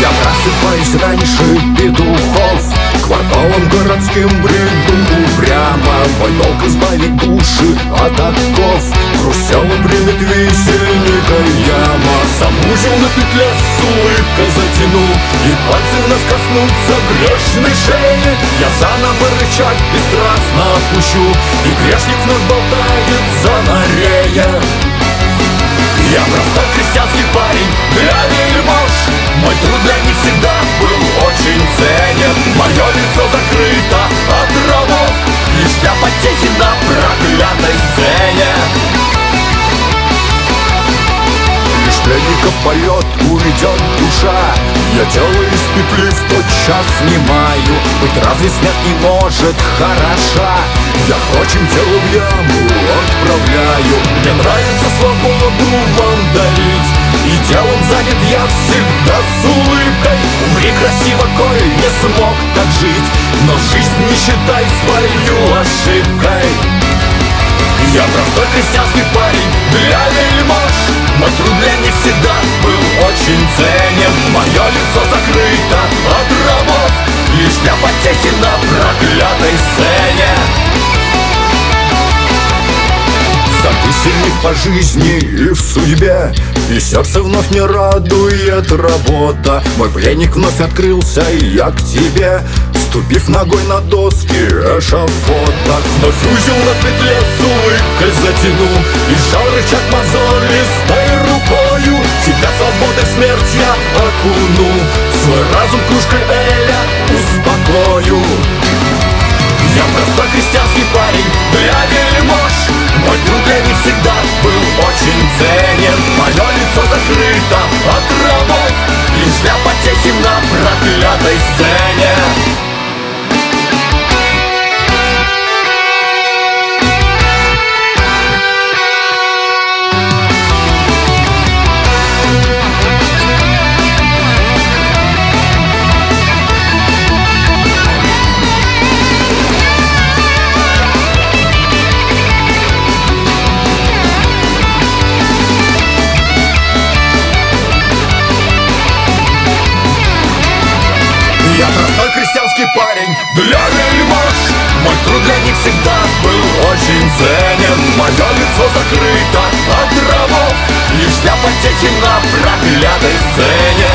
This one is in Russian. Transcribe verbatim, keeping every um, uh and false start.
Я просыпаюсь раньше петухов, кварталом городским бреду упрямо. Мой долг избавить души от оков, хрустелым примет висельника яма. Замужем на петле с улыбкой затяну, и пальцы вновь коснутся грешной шеи. Я заново рычаг бесстрастно опущу, и грешник вновь болтается на рее. Я простой крестьянский парень для вельмож, мой труд для них всегда был очень ценен. Мое лицо закрыто от рабов, лишь для потехи на проклятой сцене. Лишь пленников полет уйдет душа, я тело из петли в тот час снимаю. Быть разве смерть не может хороша? Я, впрочем, тело в яму отправляю. Мне нравится свободу вам дарить, и делом занят я всегда с улыбкой. Умри красиво, коль не смог так жить, но жизнь не считай свою ошибкой. Я простой крестьянский парень для вельмож, мой труд для них всегда был очень ценен. Мое лицо закрыто от рабов, лишь для потехи на проклятой сцене. Сам ты сильник по жизни и в судьбе, и сердце вновь не радует работа. Мой пленник вновь открылся, и я к тебе, ступив ногой на доски эшафота. Вновь узел на петле с улыбкой затяну, и сжал рычаг мозолистой рукою. Тебя свободой в смерть я окуну, свой разум кружкой эля успокою. Я простой крестьянский парень для вельмож, мой труд для них всегда был очень ценен. Мое лицо закрыто от рабов, лишь для потехи на проклятой сцене. Я простой крестьянский парень для вельмож, мой труд для них всегда был очень ценен. Мое лицо закрыто от рабов, лишь для потехи на проклятой сцене.